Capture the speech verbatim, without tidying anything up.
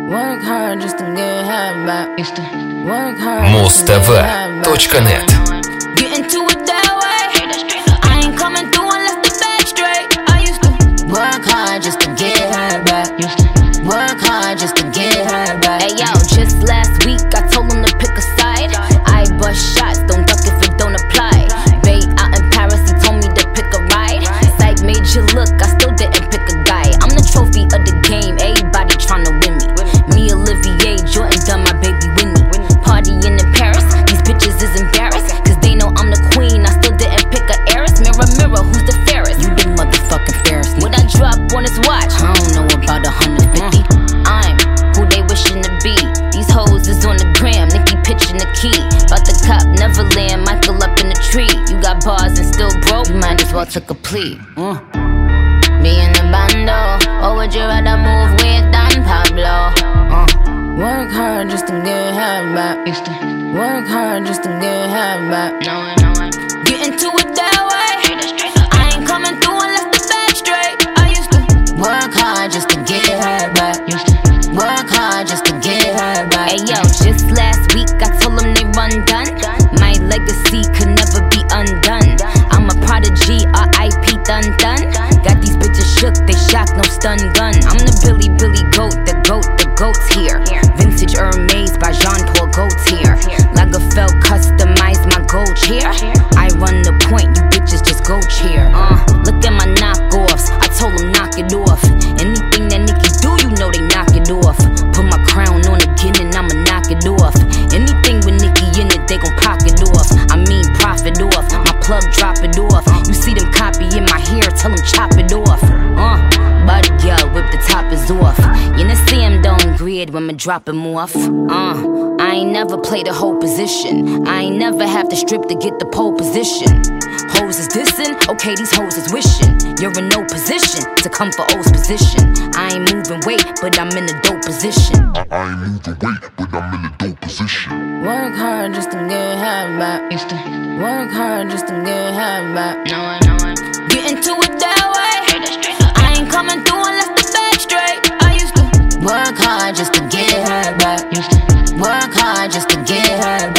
Work hard just to get her back. Work hard. Muz T V точка нет. Get into it that way. I ain't coming through unless the bag's straight. I used to work hard just to get her back. Work hard just to get her back. Hey yo, just last week I told him to pick a side. I bust shots, don't duck if it don't apply. Bay out in Paris, he told me to pick a ride. Psych made you look, I still didn't pick a guy. I'm the trophy of the game, everybody tryna win me. Me, Olivier, Jordan, done my baby Winnie. Partying in Paris, these bitches is embarrassed, cause they know I'm the queen, I still didn't pick a heiress. Mirror, mirror, who's the fairest? You the motherfucking fairest. What I drop on his watch? I don't know about a hundred fifty. I'm who they wishing to be. These hoes is on the gram, Nicki pitching the key. About the cop, Neverland, Michael up in the tree. You got bars and still broke, you might as well took a plea. Mm. Be in the bando, or would you rather move with Don Pablo? Uh. Work hard just to get her back. Work hard just to get her back. Get into it that way. I ain't coming through unless the bag's straight. I used to work hard just to get her back. Work hard just to get her back. Hey yo, just last week I told them they run done. My legacy could never be undone. I'm a prodigy, R I P done done. Got these bitches shook, they shocked, no stun gun. I'm the Billy Billy goat, the goat, the goat's here. Vintage Hermes by Jean Paul Gaultier. Lagerfeld customized my gold chair. I run the point, you bitches just go cheer. Uh, look at my knockoffs, I told them knock it off. Anything that Nicki do, you know they knock it off. Put my crown on again and I'ma knock it off. Anything with Nicki in it, they gon' pocket off. I mean profit off, my plug drop it off. You see them copying my hair, tell them chop it off. Uh, body girl, whip the top is off. You know see him don't grid when me drop him off. Uh, I ain't never played a whole position. I ain't never have to strip to get the pole position. Hoes is dissing, okay these hoes is wishing. You're in no position to come for O's position. I ain't moving weight, but I'm in a dope position. I, I ain't moving weight, but I'm in a dope position. Work hard just to get her back. Work hard just to get her back. Get into it that way. I ain't coming through unless the bag's straight. I used to work hard just to get her back. Work hard just to get her back.